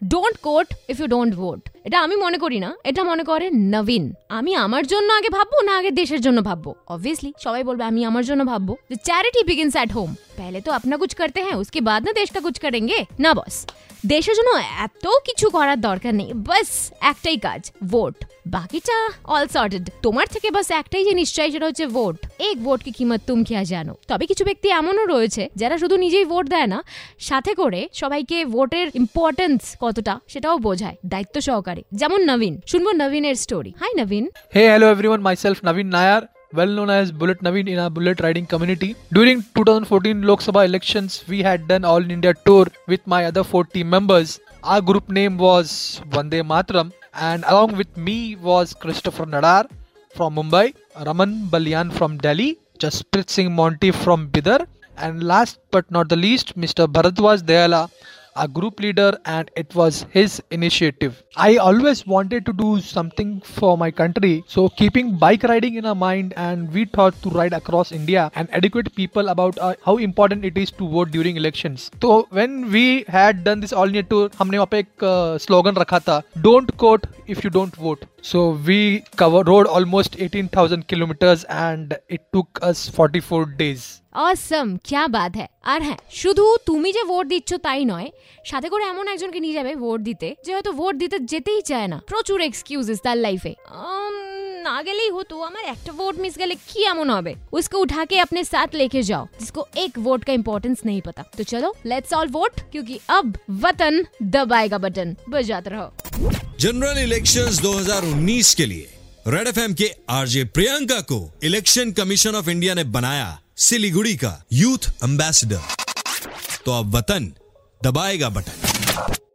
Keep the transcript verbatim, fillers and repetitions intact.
Don't quote if you don't vote. এটা আমি মনে করি না, এটা মনে করে নবীন। আমি আমার জন্য আগে ভাববো না আগে দেশের জন্য ভাববো? অবভিয়াসলি সবাই বলবে আমি আমার জন্য ভাববো। The charity begins at home. पहले तो अपना कुछ करते हैं, उसके बाद ना देश का कुछ करेंगे ना बस। দেশের জন্য এত কিছু করার দরকার নেই, বাস একটাই কাজ, ভোট। বাকিটা অল সর্টেড। তোমার থেকে বাস একটাই জিনিস চাই, সেটা হচ্ছে ভোট। এক ভোট কি কিমত তুম কি জানো। তবে কিছু ব্যক্তি এমনও রয়েছে যারা শুধু নিজেই ভোট দেয় না, সাথে করে সবাইকে ভোটের ইম্পর্টেন্স কতটা সেটাও বোঝায় দায়িত্ব সহকারে, যেমন নবীন। শুনবো নবীনের story. Hi Nabin. Hey, hello everyone, myself Naveen Nayar, well known as Bullet Naveen in our bullet riding community. During twenty fourteen Lok Sabha elections, we had done all India tour with my other four team members. Our group name was Vande Mataram, and along with me was Christopher Nadar from Mumbai, Raman Balyan from Delhi, Jasprit Singh Monty from Bidar, and last but not the least, Mister Bharadwaj Dayala, our group leader, and it was his initiative. I always wanted to do something for my country, so keeping bike riding in our mind, and we thought to ride across India and educate people about uh, how important it is to vote during elections. So when we had done this all India tour, हमने वहाँ पे एक slogan रखा था, don't vote if you don't vote. So we covered rode almost eighteen thousand kilometers and it took us forty-four days. অসম, क्या बात है। আর হ্যাঁ, শুধু তুমি যে ভোট দিচ্ছ তাই নয়, সাথে করে এমন একজনকে নিয়ে যাবে ভোট দিতে যে হয়তো ভোট দিতে যেতেই চায় না। প্রচুর এক্সকিউজেস তার লাইফে। না গেলেই হতো, আমার একটা ভোট মিস গেলে কি এমন হবে। उसको उठा के अपने साथ लेके जाओ जिसको एक वोट का इंपॉर्टेंस नहीं पता। तो चलो लेट्स ऑल वोट, क्योंकि अब वतन दबाएगा बटन। बजाते रहो। जनरल इलेक्शंस दो हज़ार उन्नीस के लिए रेड एफएम के आरजे प्रियंका को इलेक्शन कमीशन ऑफ इंडिया ने बनाया सिलीगुड़ी का यूथ एम्बेसडर। तो अब वतन दबाएगा बटन।